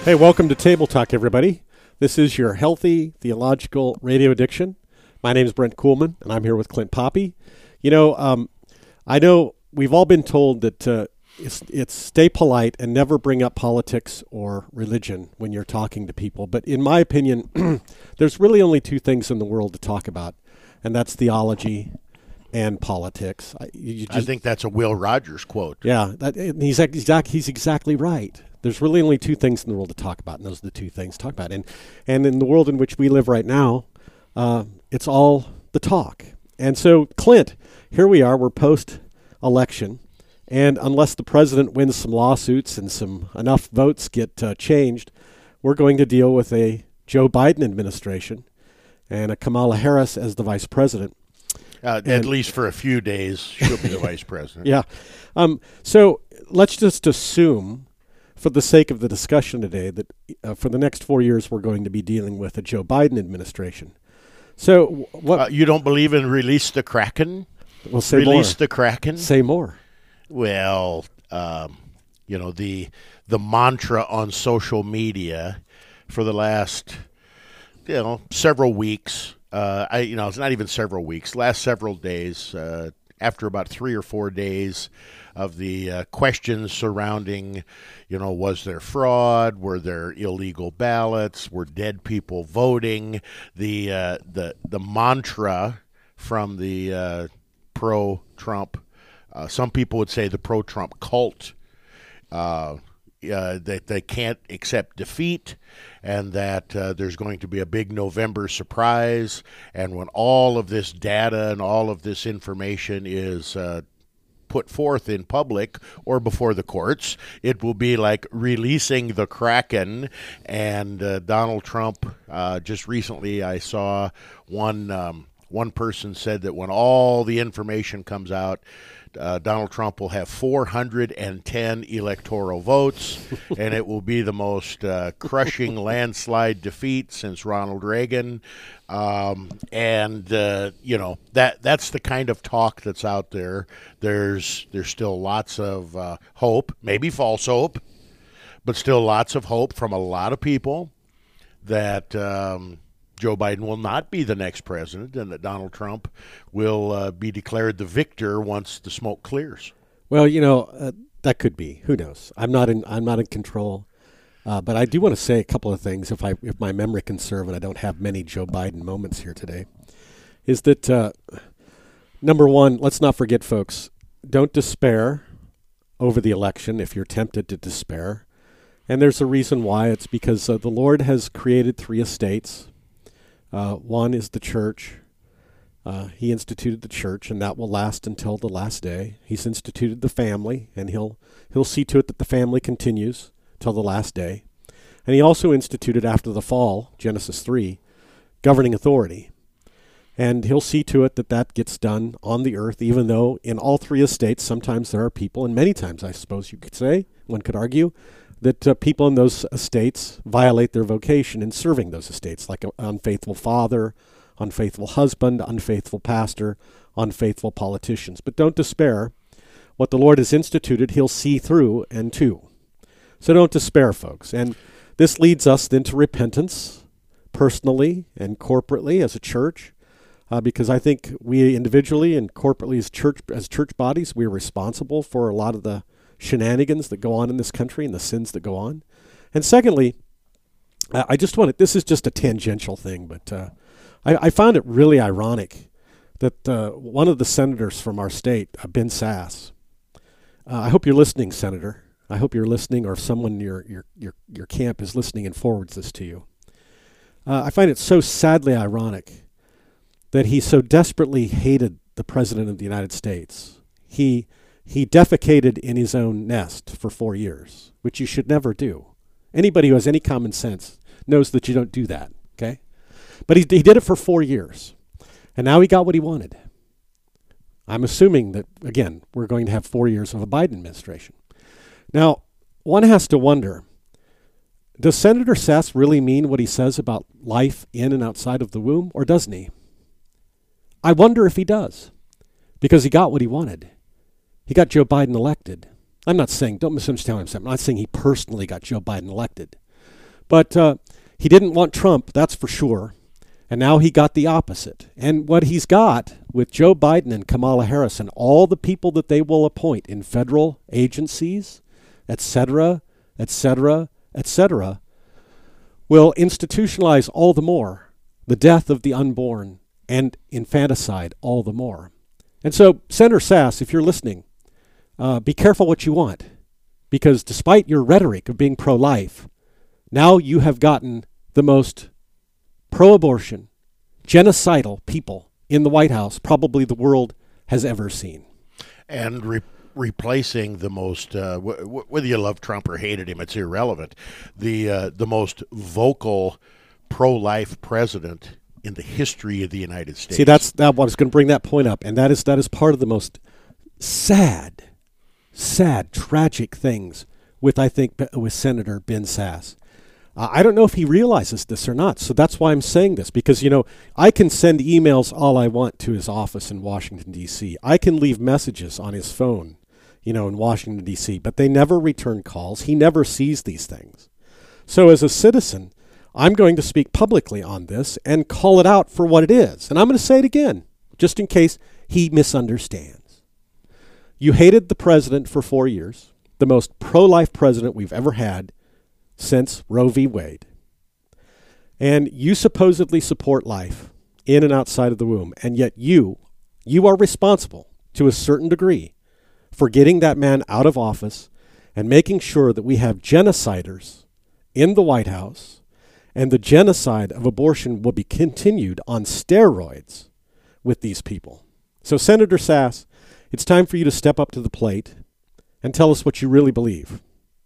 Hey, welcome to Table Talk, everybody. This is your healthy theological radio addiction. My name is Brent Kuhlman, and I'm here with Clint Poppy. I know we've all been told that it's stay polite and never bring up politics or religion when you're talking to people. But in my opinion, there's really only two things in the world to talk about, and that's theology and politics. I think that's a Will Rogers quote. Yeah, he's exactly right. There's really only two things in the world to talk about, and those are the two things to talk about. And in the world in which we live right now, it's all the talk. And so, Clint, here we are. We're post-election, and unless the president wins some lawsuits and enough votes get changed, we're going to deal with a Joe Biden administration and a Kamala Harris as the vice president. At least for a few days, she'll be the vice president. Yeah. So let's just assume, for the sake of the discussion today, that for the next 4 years we're going to be dealing with a Joe Biden administration. So what? You don't believe in release the Kraken? Well, say release more. the Kraken? Say more. Well, the mantra on social media for the last several weeks. It's not even several weeks. Last several days. After about 3 or 4 days of the questions surrounding, was there fraud? Were there illegal ballots? Were dead people voting? The mantra from the pro-Trump, some people would say the pro-Trump cult, that they can't accept defeat, and that there's going to be a big November surprise, and when all of this data and all of this information is put forth in public or before the courts, it will be like releasing the Kraken. And Donald Trump, just recently I saw one person said that when all the information comes out, Donald Trump will have 410 electoral votes, and it will be the most crushing landslide defeat since Ronald Reagan. That's the kind of talk that's out there. There's still lots of hope, maybe false hope, but still lots of hope from a lot of people that Joe Biden will not be the next president, and that Donald Trump will be declared the victor once the smoke clears. Well, that could be. Who knows? I'm not in control, but I do want to say a couple of things. If my memory can serve, and I don't have many Joe Biden moments here today, is that number one, let's not forget, folks, don't despair over the election if you're tempted to despair, and there's a reason why. It's because the Lord has created 3 estates. One is the church. He instituted the church, and that will last until the last day. He's instituted the family, and he'll see to it that the family continues till the last day. And he also instituted, after the fall, Genesis 3, governing authority. And he'll see to it that that gets done on the earth, even though in all 3 estates sometimes there are people, and many times I suppose you could say, one could argue, that people in those estates violate their vocation in serving those estates, like an unfaithful father, unfaithful husband, unfaithful pastor, unfaithful politicians. But don't despair. What the Lord has instituted, he'll see through and to. So don't despair, folks. And this leads us then to repentance, personally and corporately as a church, because I think we individually and corporately as church bodies, we're responsible for a lot of the shenanigans that go on in this country and the sins that go on. And secondly, this is just a tangential thing, but I found it really ironic that one of the senators from our state, Ben Sasse, I hope you're listening, Senator. I hope you're listening, or if someone in your camp is listening and forwards this to you. I find it so sadly ironic that he so desperately hated the President of the United States. He defecated in his own nest for 4 years, which you should never do. Anybody who has any common sense knows that you don't do that, okay? But he did it for 4 years, and now he got what he wanted. I'm assuming that, again, we're going to have 4 years of a Biden administration. Now, one has to wonder, does Senator Sasse really mean what he says about life in and outside of the womb, or doesn't he? I wonder if he does, because he got what he wanted. He got Joe Biden elected. I'm not saying, don't misunderstand what I'm saying. I'm not saying he personally got Joe Biden elected. But he didn't want Trump, that's for sure. And now he got the opposite. And what he's got with Joe Biden and Kamala Harris and all the people that they will appoint in federal agencies, et cetera, et cetera, et cetera, will institutionalize all the more the death of the unborn and infanticide all the more. And so, Senator Sasse, if you're listening, be careful what you want, because despite your rhetoric of being pro-life, now you have gotten the most pro-abortion, genocidal people in the White House probably the world has ever seen. And replacing the most, whether you love Trump or hated him, it's irrelevant, the most vocal pro-life president in the history of the United States. See, that's that. I was going to bring that point up, and that is part of the most sad, tragic things with Senator Ben Sasse. I don't know if he realizes this or not, so that's why I'm saying this, because, I can send emails all I want to his office in Washington, D.C. I can leave messages on his phone, in Washington, D.C., but they never return calls. He never sees these things. So as a citizen, I'm going to speak publicly on this and call it out for what it is. And I'm going to say it again, just in case he misunderstands. You hated the president for 4 years, the most pro-life president we've ever had since Roe v. Wade. And you supposedly support life in and outside of the womb, and yet you are responsible to a certain degree for getting that man out of office and making sure that we have genociders in the White House, and the genocide of abortion will be continued on steroids with these people. So, Senator Sasse, it's time for you to step up to the plate and tell us what you really believe.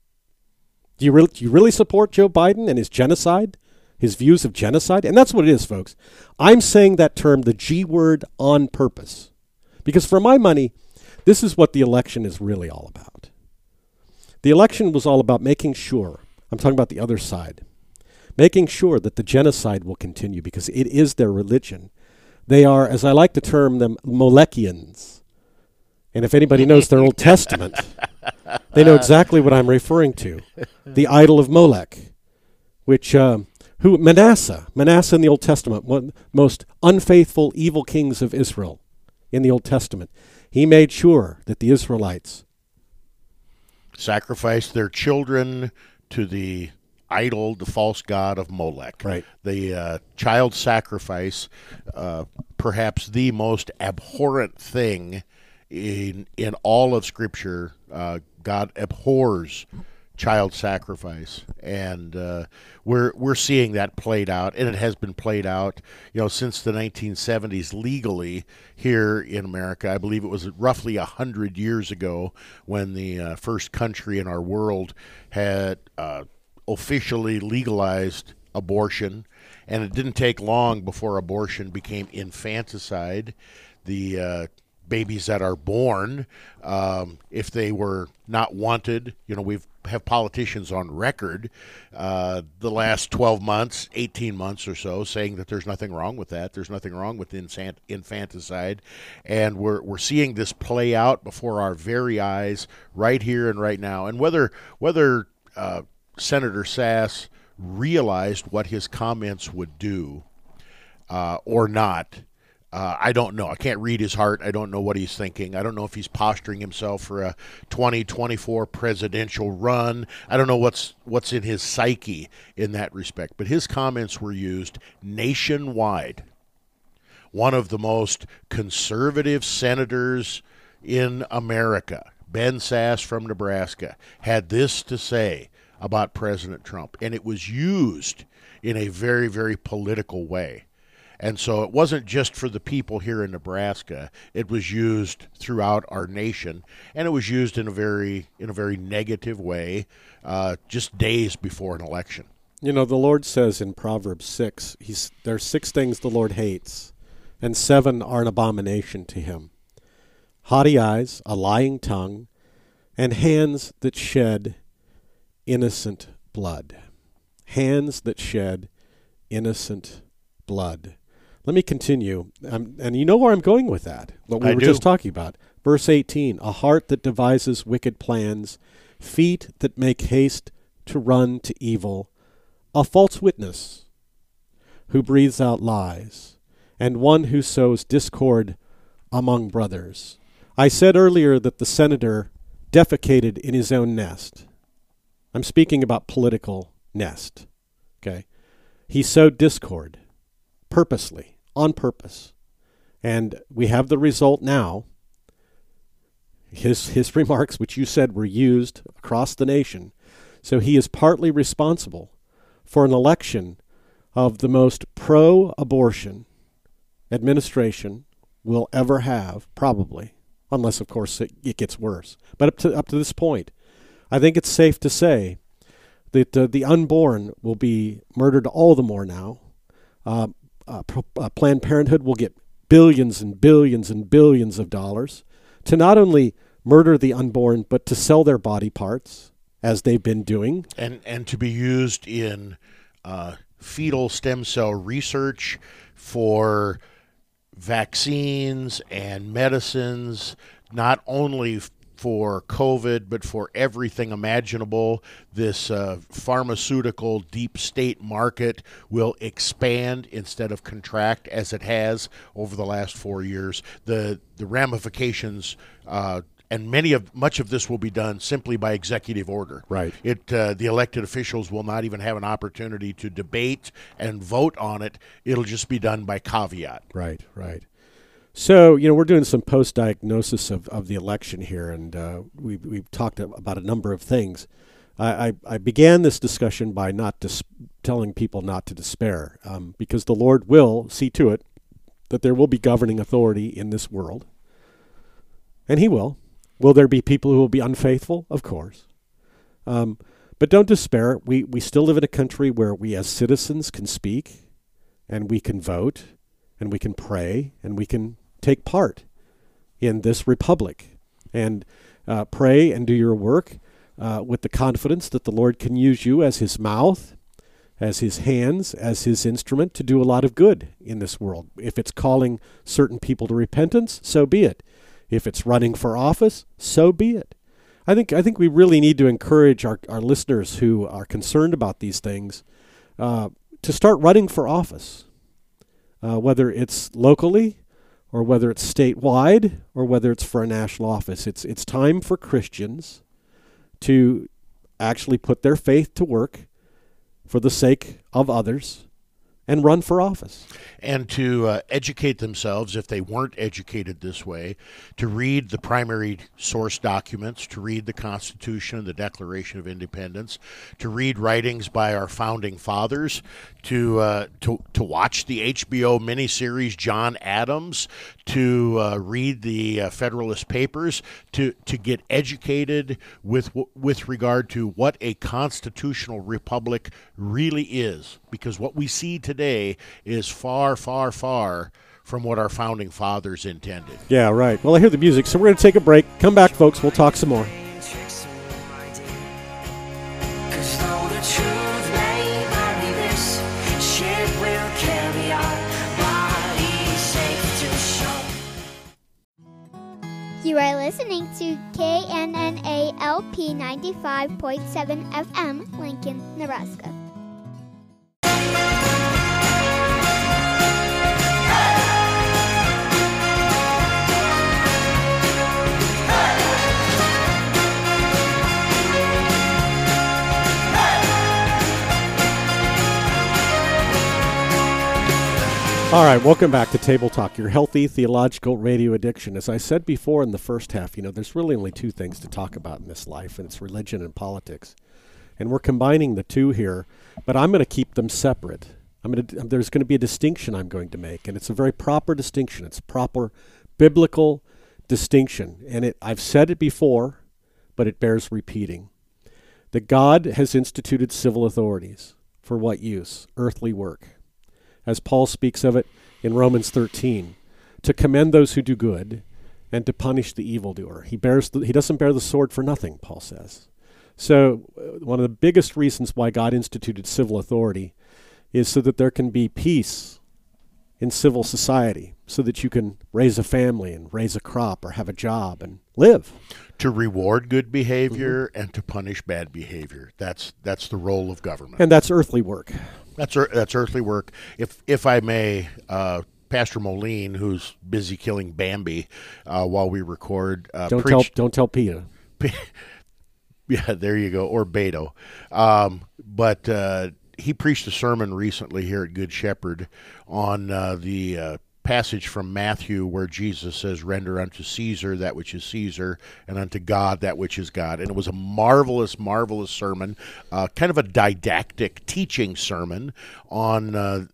Do you really support Joe Biden and his genocide, his views of genocide? And that's what it is, folks. I'm saying that term, the G word, on purpose. Because for my money, this is what the election is really all about. The election was all about making sure, I'm talking about the other side, making sure that the genocide will continue because it is their religion. They are, as I like to term them, Molekians. And if anybody knows their Old Testament, they know exactly what I'm referring to. The idol of Molech, which, Manasseh in the Old Testament, one of the most unfaithful, evil kings of Israel in the Old Testament. He made sure that the Israelites sacrificed their children to the idol, the false god of Molech. Right. The child sacrifice, perhaps the most abhorrent thing in all of Scripture. God abhors child sacrifice, and we're seeing that played out, and it has been played out, since the 1970s legally here in America. I believe it was roughly 100 years ago when the first country in our world had officially legalized abortion, and it didn't take long before abortion became infanticide. The babies that are born, if they were not wanted, we have politicians on record the last 12 months, 18 months or so, saying that there's nothing wrong with that. There's nothing wrong with infanticide. And we're seeing this play out before our very eyes right here and right now. And whether Senator Sasse realized what his comments would do or not, I don't know. I can't read his heart. I don't know what he's thinking. I don't know if he's posturing himself for a 2024 presidential run. I don't know what's in his psyche in that respect. But his comments were used nationwide. One of the most conservative senators in America, Ben Sasse from Nebraska, had this to say about President Trump, and it was used in a very, very political way. And so it wasn't just for the people here in Nebraska. It was used throughout our nation, and it was used in a very negative way just days before an election. The Lord says in Proverbs 6, there's 6 things the Lord hates, and 7 are an abomination to him. Haughty eyes, a lying tongue, and hands that shed innocent blood. Hands that shed innocent blood. Let me continue, and you know where I'm going with that, what we were just talking about. Verse 18, a heart that devises wicked plans, feet that make haste to run to evil, a false witness who breathes out lies, and one who sows discord among brothers. I said earlier that the senator defecated in his own nest. I'm speaking about political nest. Okay? He sowed discord purposely, on purpose. And we have the result now. His remarks, which you said were used across the nation. So he is partly responsible for an election of the most pro-abortion administration we'll ever have, probably, unless, of course, it gets worse. But up to this point, I think it's safe to say that the unborn will be murdered all the more now. Planned Parenthood will get billions and billions and billions of dollars to not only murder the unborn, but to sell their body parts, as they've been doing. And to be used in fetal stem cell research for vaccines and medicines, not only for COVID, but for everything imaginable. This pharmaceutical deep state market will expand instead of contract as it has over the last 4 years. The ramifications and much of this will be done simply by executive order. Right. The elected officials will not even have an opportunity to debate and vote on it. It'll just be done by caveat. Right. So, we're doing some post-diagnosis of the election here, and we've talked about a number of things. I began this discussion by telling people not to despair, because the Lord will see to it that there will be governing authority in this world, and He will. Will there be people who will be unfaithful? Of course. But don't despair. We still live in a country where we as citizens can speak, and we can vote, and we can pray, and we can take part in this republic, and pray and do your work with the confidence that the Lord can use you as His mouth, as His hands, as His instrument to do a lot of good in this world. If it's calling certain people to repentance, so be it. If it's running for office, so be it. I think we really need to encourage our listeners who are concerned about these things to start running for office, whether it's locally or whether it's statewide or whether it's for a national office. It's time for Christians to actually put their faith to work for the sake of others and run for office. And to educate themselves, if they weren't educated this way, to read the primary source documents, to read the Constitution and the Declaration of Independence, to read writings by our founding fathers, to watch the HBO miniseries John Adams, to read the Federalist Papers, to get educated with regard to what a constitutional republic really is. Because what we see today is far, far, far from what our founding fathers intended. Yeah, right. Well, I hear the music, so we're going to take a break. Come back, folks. We'll talk some more. You are listening to KNNALP 95.7 FM, Lincoln, Nebraska. All right, welcome back to Table Talk, your healthy theological radio addiction. As I said before in the first half, there's really only two things to talk about in this life, and it's religion and politics. And we're combining the two here, but I'm going to keep them separate. There's going to be a distinction I'm going to make, and it's a very proper distinction. It's a proper biblical distinction. And I've said it before, but it bears repeating. That God has instituted civil authorities. For what use? Earthly work. As Paul speaks of it in Romans 13, to commend those who do good and to punish the evildoer. He doesn't bear the sword for nothing, Paul says. So one of the biggest reasons why God instituted civil authority is so that there can be peace in civil society so that you can raise a family and raise a crop or have a job and live. To reward good behavior and to punish bad behavior. That's the role of government. And that's earthly work. That's earthly work. If I may, Pastor Moline, who's busy killing Bambi while we record, Don't tell Peter. Yeah, there you go, or Beto. But he preached a sermon recently here at Good Shepherd on the passage from Matthew where Jesus says, "Render unto Caesar that which is Caesar, and unto God that which is God." And it was a marvelous, marvelous sermon, kind of a didactic teaching sermon on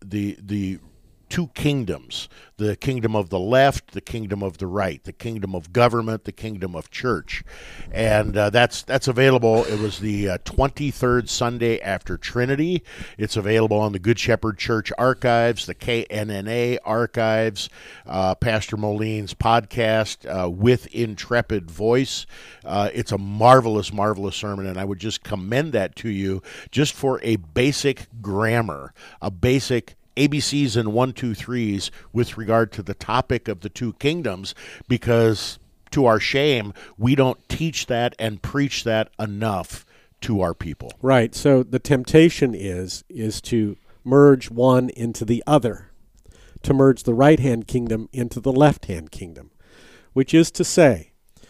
the two kingdoms, the kingdom of the left, the kingdom of the right, the kingdom of government, the kingdom of church. And that's available. It was the 23rd Sunday after Trinity. It's available on the Good Shepherd Church archives, the KNNA archives, Pastor Moline's podcast, With Intrepid Voice. It's a marvelous, marvelous sermon, and I would just commend that to you just for a basic grammar, a basic ABCs and 1, 2, 3s with regard to the topic of the two kingdoms, because to our shame, we don't teach that and preach that enough to our people. Right. So the temptation is to merge one into the other, to merge the right-hand kingdom into the left-hand kingdom, which is to say,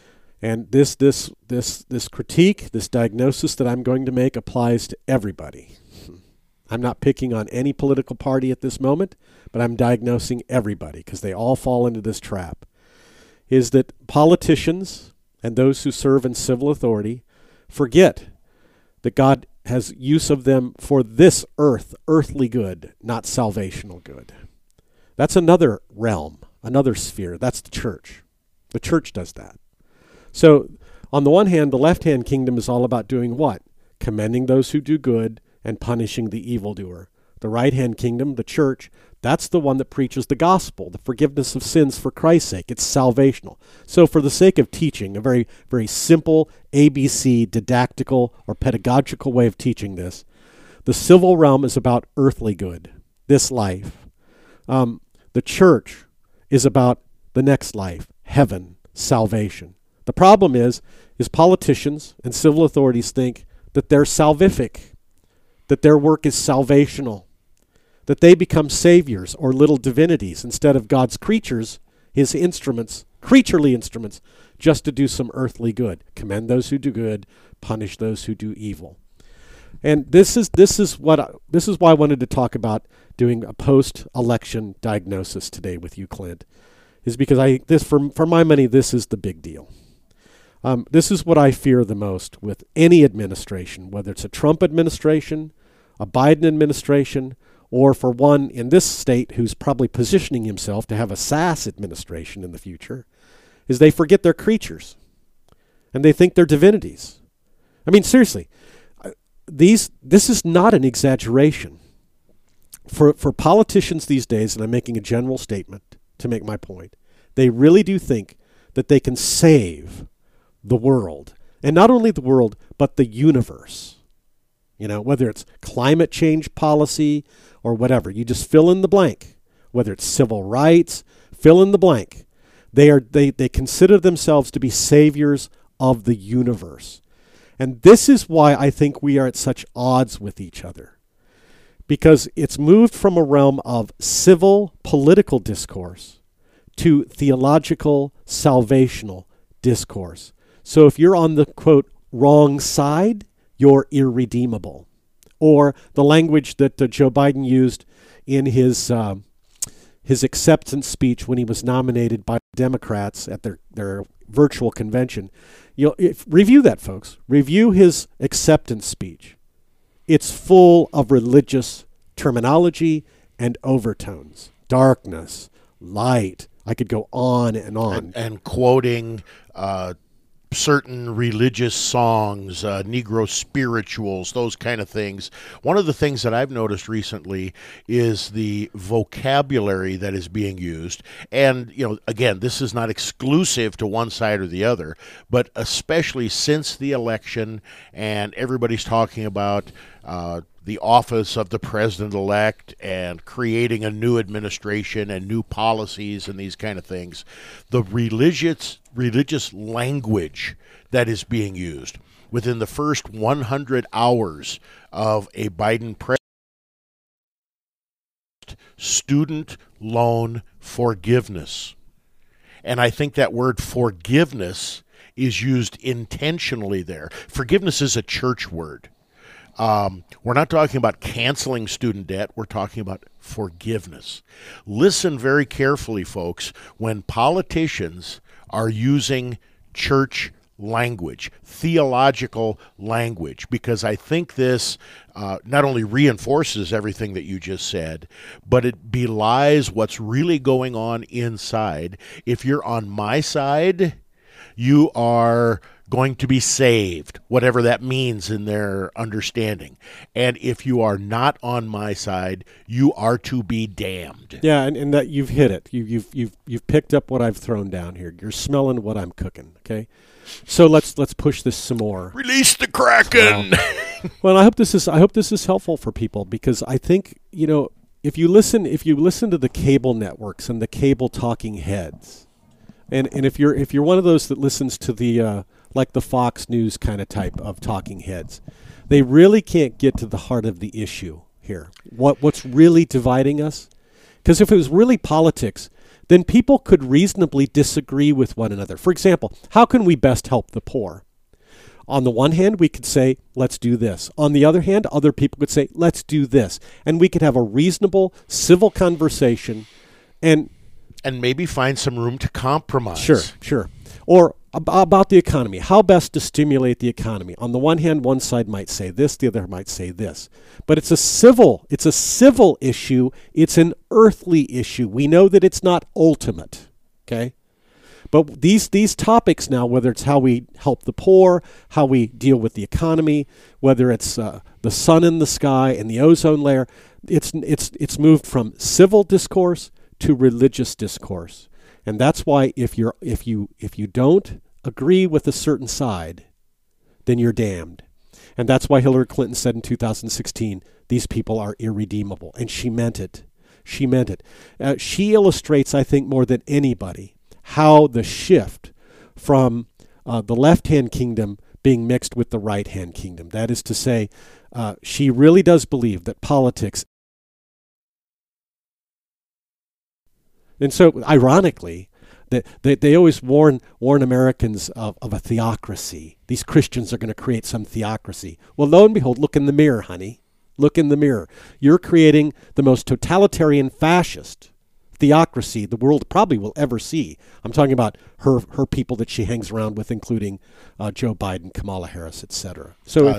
and this critique, this diagnosis that I'm going to make applies to everybody. I'm not picking on any political party at this moment, but I'm diagnosing everybody because they all fall into this trap, is that politicians and those who serve in civil authority forget that God has use of them for this earthly good, not salvational good. That's another realm, another sphere. That's the church. The church does that. So on the one hand, the left-hand kingdom is all about doing what? Commending those who do good and punishing the evildoer. The right-hand kingdom, the church, that's the one that preaches the gospel, the forgiveness of sins for Christ's sake. It's salvational. So for the sake of teaching, a very, very simple ABC didactical or pedagogical way of teaching this, the civil realm is about earthly good, this life. The church is about the next life, heaven, salvation. The problem is politicians and civil authorities think that they're salvific, that their work is salvational, that they become saviors or little divinities instead of God's creatures, his instruments, creaturely instruments, just to do some earthly good. Commend those who do good, punish those who do evil. And this is why I wanted to talk about doing a post-election diagnosis today with you, Clint, is because for my money, this is the big deal. This is what I fear the most with any administration, whether it's a Trump administration, a Biden administration, or for one in this state who's probably positioning himself to have a SAS administration in the future, is they forget they're creatures, and they think they're divinities. I mean, seriously, this is not an exaggeration. For politicians these days, and I'm making a general statement to make my point, they really do think that they can save the world, and not only the world, but the universe. You know, whether it's climate change policy or whatever, you just fill in the blank. Whether it's civil rights, fill in the blank. They consider themselves to be saviors of the universe. And this is why I think we are at such odds with each other. Because it's moved from a realm of civil political discourse to theological salvational discourse. So if you're on the, quote, wrong side, you're irredeemable. Or the language that Joe Biden used in his acceptance speech when he was nominated by Democrats at their virtual convention. Review that, folks. Review his acceptance speech. It's full of religious terminology and overtones. Darkness, light. I could go on and on. And quoting certain religious songs, Negro spirituals, those kind of things. One of the things that I've noticed recently is the vocabulary that is being used. And, again, this is not exclusive to one side or the other, but especially since the election and everybody's talking about the office of the president-elect and creating a new administration and new policies and these kind of things, the religious language that is being used within the first 100 hours of a Biden president, student loan forgiveness. And I think that word forgiveness is used intentionally there. Forgiveness is a church word. We're not talking about canceling student debt. We're talking about forgiveness. Listen very carefully, folks, when politicians are using church language, theological language, because I think this not only reinforces everything that you just said, but it belies what's really going on inside. If you're on my side, you are going to be saved, whatever that means in their understanding. And if you are not on my side, you are to be damned. Yeah, and that you've hit it. You've picked up what I've thrown down here. You're smelling what I'm cooking. Okay, so let's push this some more. Release the Kraken. Well, I hope this is helpful for people, because I think, if you listen to the cable networks and the cable talking heads, and if you're one of those that listens to the like the Fox News kind of type of talking heads, they really can't get to the heart of the issue here. What's really dividing us? Because if it was really politics, then people could reasonably disagree with one another. For example, how can we best help the poor? On the one hand, we could say, let's do this. On the other hand, other people could say, let's do this. And we could have a reasonable, civil conversation and maybe find some room to compromise. Sure. Or about the economy. How best to stimulate the economy? On the one hand, one side might say this, the other might say this. But it's a civil issue. It's an earthly issue. We know that it's not ultimate. Okay? But these topics now, whether it's how we help the poor, how we deal with the economy, whether it's the sun in the sky and the ozone layer, it's moved from civil discourse to religious discourse. And that's why if you don't agree with a certain side, then you're damned. And that's why Hillary Clinton said in 2016, these people are irredeemable. And she meant it. She meant it. She illustrates, I think, more than anybody, how the shift from the left-hand kingdom being mixed with the right-hand kingdom. That is to say, she really does believe that politics. And so, ironically, they always warn Americans of a theocracy. These Christians are going to create some theocracy. Well, lo and behold, look in the mirror, honey. Look in the mirror. You're creating the most totalitarian fascist theocracy the world probably will ever see. I'm talking about her people that she hangs around with, including Joe Biden, Kamala Harris, etc. So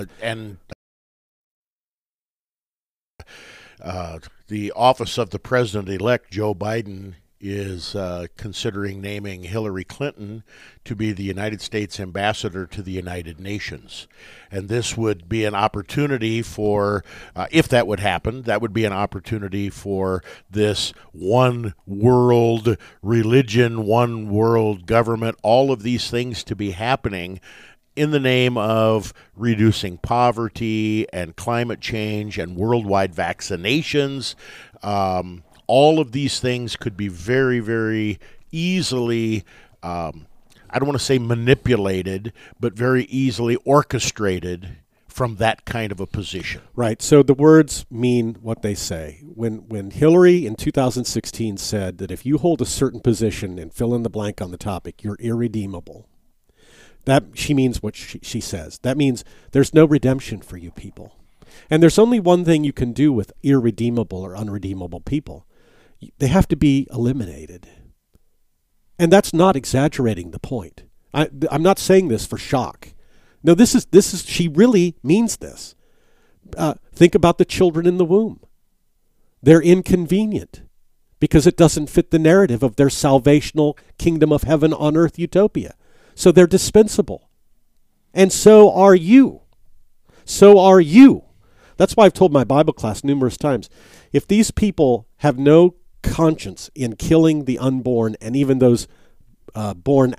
the office of the president-elect, Joe Biden, is considering naming Hillary Clinton to be the United States ambassador to the United Nations. And this would be an opportunity for, if that would happen, that would be an opportunity for this one world religion, one world government, all of these things to be happening in the name of reducing poverty and climate change and worldwide vaccinations. All of these things could be very, very easily, I don't want to say manipulated, but very easily orchestrated from that kind of a position. Right. So the words mean what they say. When Hillary in 2016 said that if you hold a certain position and fill in the blank on the topic, you're irredeemable, that she means what she says. That means there's no redemption for you people. And there's only one thing you can do with irredeemable or unredeemable people. They have to be eliminated. And that's not exaggerating the point. I'm not saying this for shock. No, this is she really means this. Think about the children in the womb. They're inconvenient because it doesn't fit the narrative of their salvational kingdom of heaven on earth utopia. So they're dispensable. And so are you. So are you. That's why I've told my Bible class numerous times, if these people have no conscience in killing the unborn and even those born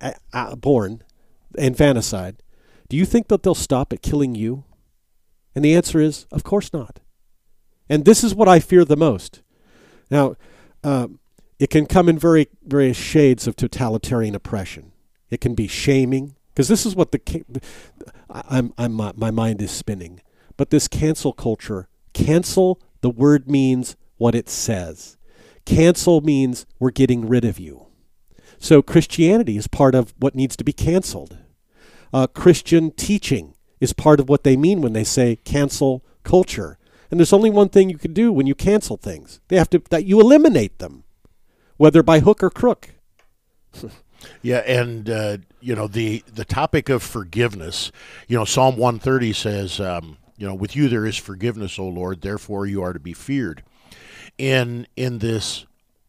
infanticide, do you think that they'll stop at killing you? And the answer is, of course not. And this is what I fear the most. Now, it can come in various shades of totalitarian oppression. It can be shaming, because this is what my mind is spinning. But this cancel culture, cancel, the word means what it says. Cancel means we're getting rid of you. So Christianity is part of what needs to be canceled. Christian teaching is part of what they mean when they say cancel culture. And there's only one thing you can do when you cancel things. That you eliminate them, whether by hook or crook. Yeah, and the topic of forgiveness, Psalm 130 says, with you there is forgiveness, O Lord, therefore you are to be feared. In this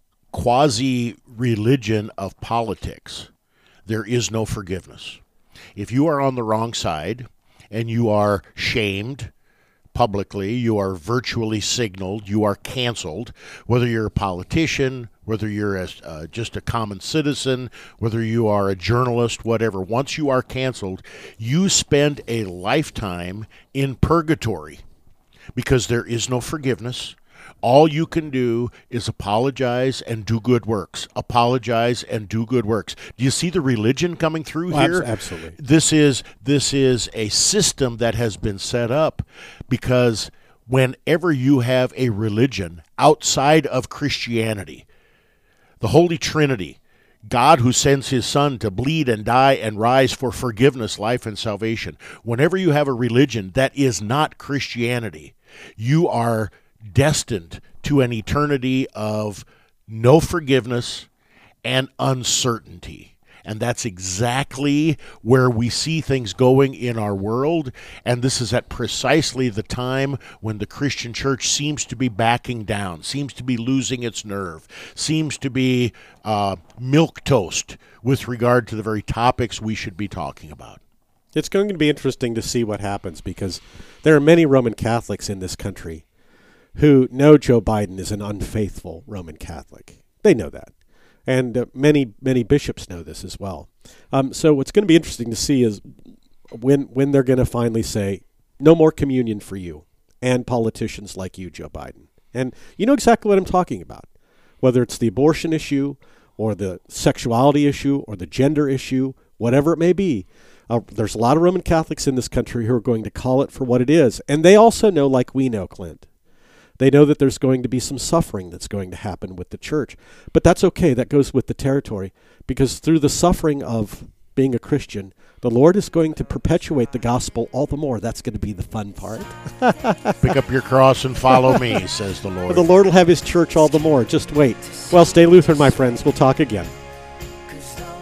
quasi-religion of politics, there is no forgiveness. If you are on the wrong side and you are shamed publicly, you are virtually signaled, you are canceled, whether you're a politician, whether you're just a common citizen, whether you are a journalist, whatever. Once you are canceled, you spend a lifetime in purgatory because there is no forgiveness. All you can do is apologize and do good works. Apologize and do good works. Do you see the religion coming through here? Absolutely. This is a system that has been set up because whenever you have a religion outside of Christianity, the Holy Trinity, God who sends his Son to bleed and die and rise for forgiveness, life, and salvation, whenever you have a religion that is not Christianity, you are destined to an eternity of no forgiveness and uncertainty. And that's exactly where we see things going in our world. And this is at precisely the time when the Christian church seems to be backing down, seems to be losing its nerve, seems to be milquetoast with regard to the very topics we should be talking about. It's going to be interesting to see what happens, because there are many Roman Catholics in this country who know Joe Biden is an unfaithful Roman Catholic. They know that. And many bishops know this as well. So what's going to be interesting to see is when they're going to finally say, no more communion for you and politicians like you, Joe Biden. And you know exactly what I'm talking about, whether it's the abortion issue or the sexuality issue or the gender issue, whatever it may be. There's a lot of Roman Catholics in this country who are going to call it for what it is. And they also know, like we know, Clint, they know that there's going to be some suffering that's going to happen with the church. But that's okay. That goes with the territory, because through the suffering of being a Christian, the Lord is going to perpetuate the gospel all the more. That's going to be the fun part. Pick up your cross and follow me, says the Lord. The Lord will have his church all the more. Just wait. Well, stay Lutheran, my friends. We'll talk again.